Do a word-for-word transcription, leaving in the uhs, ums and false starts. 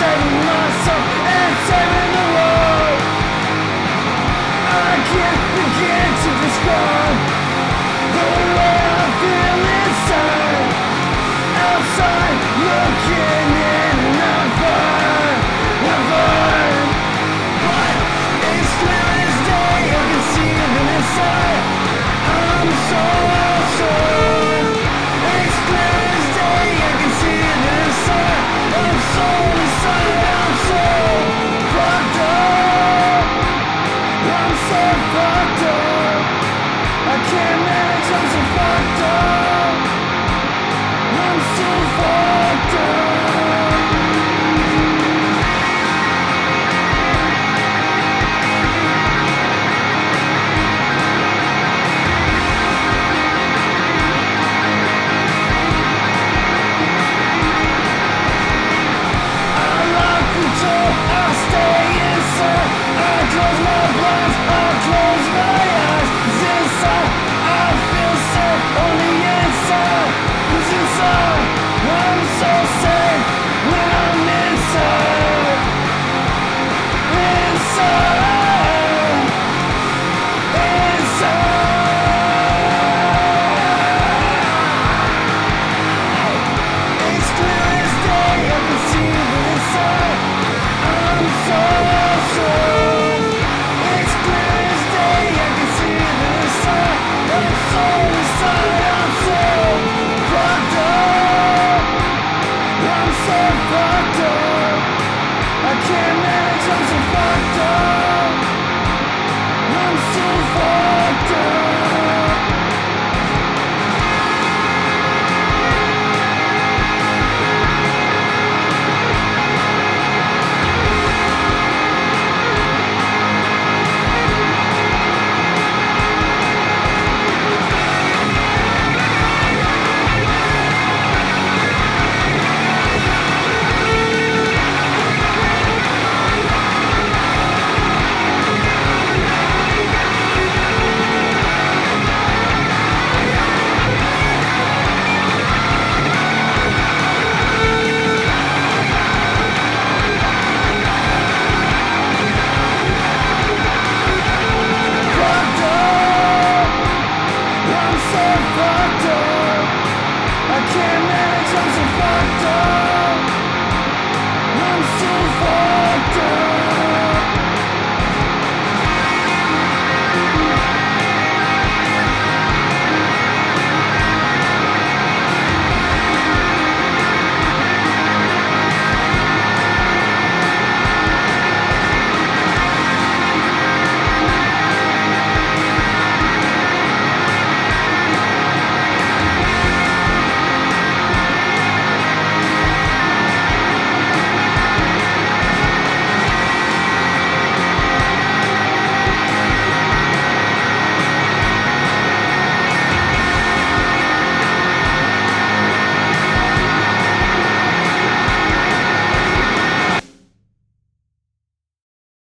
saving myself and saving the world. I can't begin to describe the way I feel inside. Outside, looking in and I find, I find. But it's clear as day, I can see them inside. I'm so, so. It's clear as day, I can see them inside. I'm so inside, I'm so fucked up. I'm so fucked up. I can't manage, I'm so fucked up. I'm so fucked up. I lock the door, I stay inside. I close my blinds, I close my eyes. 'Cause inside, I feel safe on the inside. 'Cause inside, I'm so safe when I'm inside. Inside. Inside. It's clear as day, I can see them inside. I'm so, so. It's clear as day, I can see them inside. I'm so inside, I'm so fucked up. I'm so fucked up. I can't manage, I'm so fucked up. I'm so fucked up.